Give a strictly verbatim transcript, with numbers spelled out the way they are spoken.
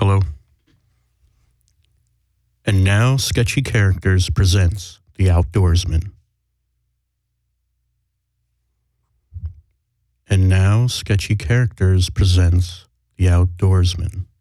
Hello. And now Sketchy Characters presents The Outdoorsman. And now Sketchy Characters presents The Outdoorsman.